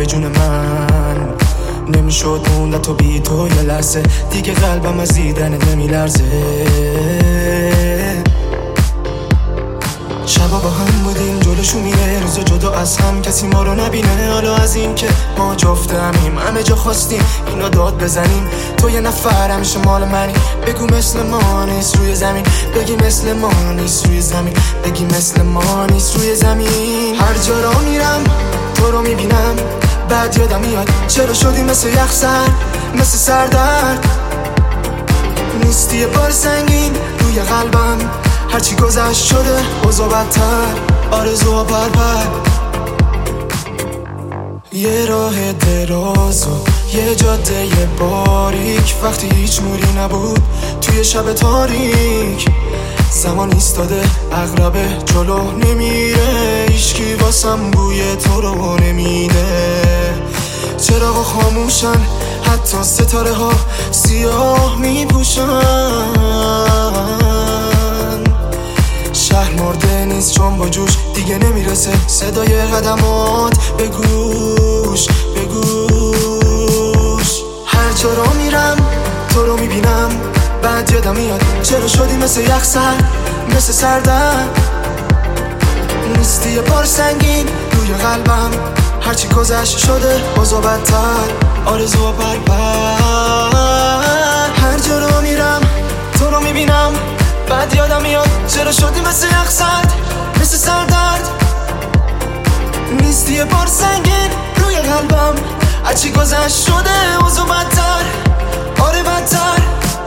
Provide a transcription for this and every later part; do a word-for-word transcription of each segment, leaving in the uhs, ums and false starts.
به جون من نمیشد موند تو بی تو یه لحظه دیگه قلبم از دیدنت نمیلرزه. شبا با هم بودیم جلوشو میره روزا جدا از هم کسی ما رو نبینه. حالا از این که ما جفت همیم همه جا خواستیم اینا داد بزنیم تو یه نفر همیشه مال منی. بگو مثل ما نیست روی زمین بگی مثل ما نیست روی زمین بگی مثل ما نیست روی زمین. هر جا را میرم تو رو میبینم بعد یادم میاد چرا شدی مثل یخ سر مثل سردرد نیستی یه بار سنگین روی قلبم هرچی گذشت شده اوضاع بدتر آرزوها پر پر. یه راه دراز و یه جاده باریک وقتی هیچ نوری نبود توی شب تاریک زمان ایستاده عقربه جلو نمیره هیچکی واسم بوی تو رو نمیده. چراغا خاموشن حتی ستاره ها سیاه میپوشن شهر مرده نیست چون با جوش دیگه نمیرسه صدای قدمات به گوش به گوش. هر جا را میرم تو رو میبینم بعد یادم میاد چرا شدی مثل یخ سر مثل سردرد نیستی یه بار سنگین روی قلبم هرچی گذشت شده اوضاع بدتر آرزوها پر پر. هر جا را میرم تو رو میبینم بعد یادم میاد چرا شدی مثل یخ سرد مثل سردرد نیستی یه بار سنگین روی قلبم هرچی گذشت شده اوضاع بدتر آره بدتر.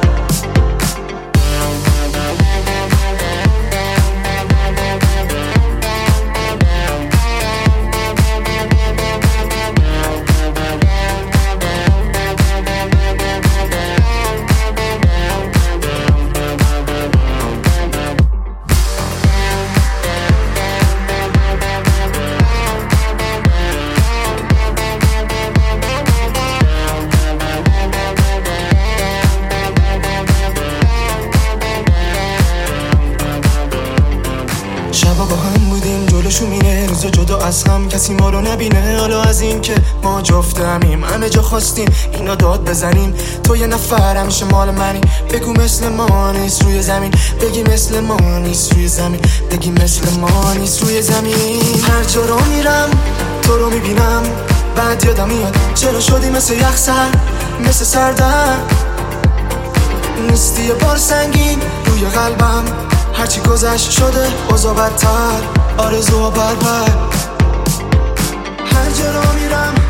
شبا با هم بودیم جلوشو میره روزا جدا از هم کسی ما رو نبینه. حالا از این که ما جفت همیم همه جا خواستیم اینا داد بزنیم تو یه نفر همیشه مال منی. بگو مثل ما نیست روی زمین بگی مثل ما نیست روی زمین بگی مثل ما نیست روی زمین. هر جا رو میرم تو رو میبینم بعد یادم میاد چرا شدی مثل یخ سر مثل سردرد نیستی یه بار سنگین روی قلبم هرچی گذشت شده اوضاع بدتر آرزوها پر پر. هر جا را میرم